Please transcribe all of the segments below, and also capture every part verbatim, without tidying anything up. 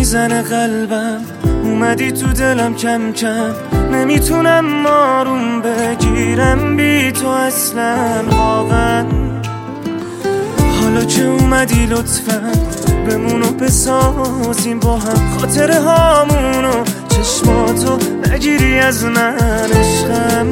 میزنه قلبم، اومدی تو دلم کم کم، نمیتونم آروم بگیرم بی تو اصلا واقعا. حالا که اومدی لطفا بمونو بسازیم با هم، خاطره هامونو چشماتو نگیری از من عشقم.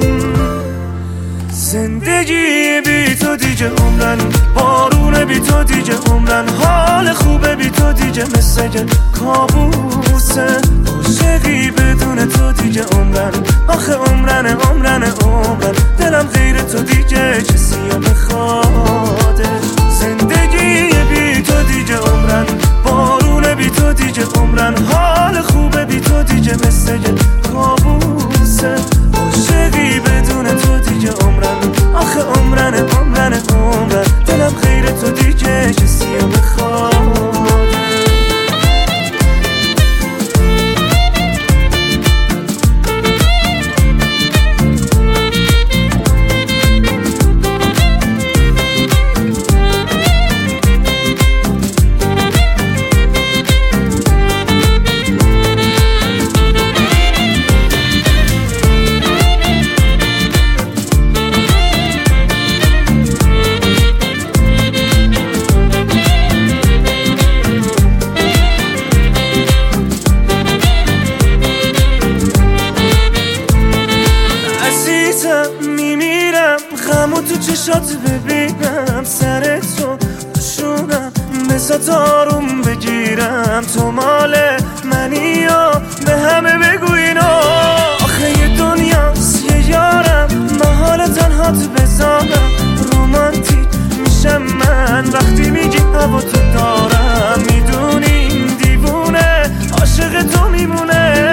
زندگی بی تو دیگه عمرن، بارونه بی تو دیگه عمرن، حال خوبه بی تو دیگه مثل کابوسه، عاشقی بدون تو دیگه عمرن، آخه عمرن عمرن عمرن، دلم غیر تو دیگه کسی رو بخواده. زندگی بی تو دیگه عمرن، بارونه بی تو دیگه عمرن، حال خوبه بی تو دیگه مثل کابوسه، عاشقی بدون تو دیگه عمرن، آخه عمرن عمرن عمرن، دلم غیر تو دیگه کسی رو بخواد. میمیرم غمو تو چشات ببینم، سر تو شونم بسات آروم بگیرم، تو مال منی و به همه بگو اینو، آخه یه دنیاست یه یارم، من حال تنهات بزنم، رومانتیک میشم من وقتی میگی هوا تو دارم، میدونیم دیوونه عاشق تو میمونه.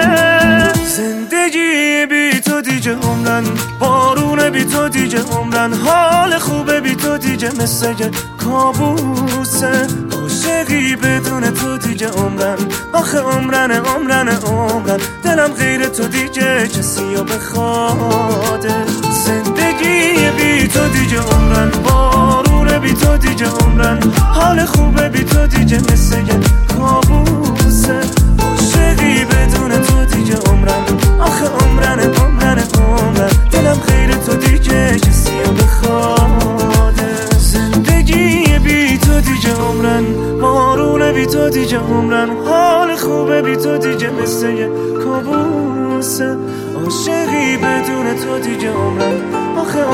زندگی بی تو دیگه عمرن، بارونه بی تو دیگه عمرن، حال خوبه بی تو دیگه مثل کابوسه، عاشقی بدون تو دیگه عمرن، آخه عمرن عمرن عمرن، دلم غیر تو دیگه کسی رو بخواده. زندگی بی تو دیگه عمرن، بارونه بی تو دیگه عمرن، حال خوبه بی تو دیگه مثل کابوسه، عاشقی بدون تو دیگه عمرن، آخه عمرن عمرن عمرن، دلم غیر تو دیگه کسی رو بخواده. زندگی بی تو دیگه عمرن، بارونه بی تو دیگه عمرن، حال خوبه بی تو دیگه مثل کابوسه، عاشقی بدون تو دیگه عمرن، آخه